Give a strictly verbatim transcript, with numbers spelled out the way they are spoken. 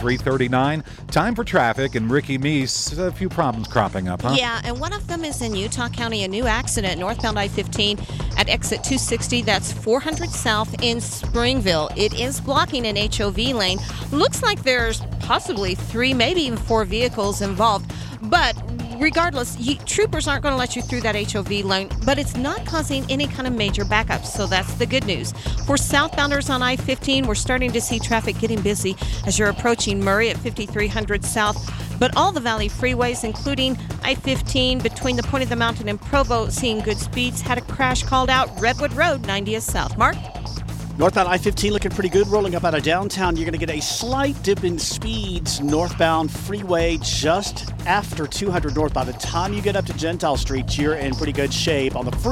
three thirty-nine. Time for traffic, and Ricky Meese, a few problems cropping up, huh? Yeah, and one of them is in Utah County, a new accident northbound I fifteen at exit two sixty. That's four hundred south in Springville. It is blocking an H O V lane. Looks like there's possibly three, maybe even four vehicles involved. But regardless, you, troopers aren't going to let you through that H O V lane, but it's not causing any kind of major backups, so that's the good news. For southbounders on I fifteen, we're starting to see traffic getting busy as you're approaching Murray at fifty-three hundred south, but all the Valley freeways, including I fifteen between the Point of the Mountain and Provo, seeing good speeds. Had a crash called out Redwood Road, ninetieth south. Mark? Northbound I fifteen looking pretty good. Rolling up out of downtown, you're going to get a slight dip in speeds. Northbound freeway just after two hundred north. By the time you get up to Gentile Street, you're in pretty good shape. On the free